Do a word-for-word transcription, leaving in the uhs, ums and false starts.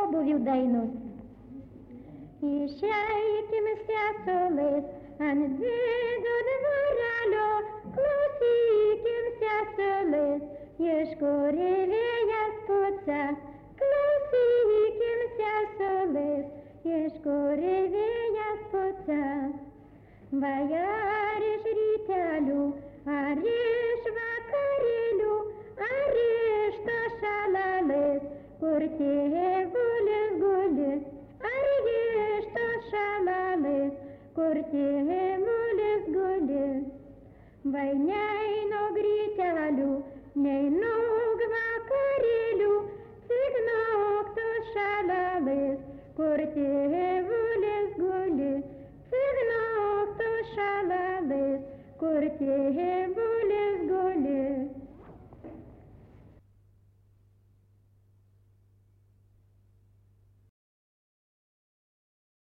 pobūvių dainos. Išeikim sesulis ant vidų dvarelio, klausykim sesulis, iš kur vėjas pučia. Klausykim sesulis, iš kur vėjas pučia. Vai ar iš rytelių, ar iš vakarėlių, ar iš to šalalis, kur tėvulis guli, ar iš to šalalis, kur tėvulis guli. Vai nei nuo rytelių, nei nuo vakarėlių, tik nuo to šalalis, kur tėvulis guli. Kur tėvulis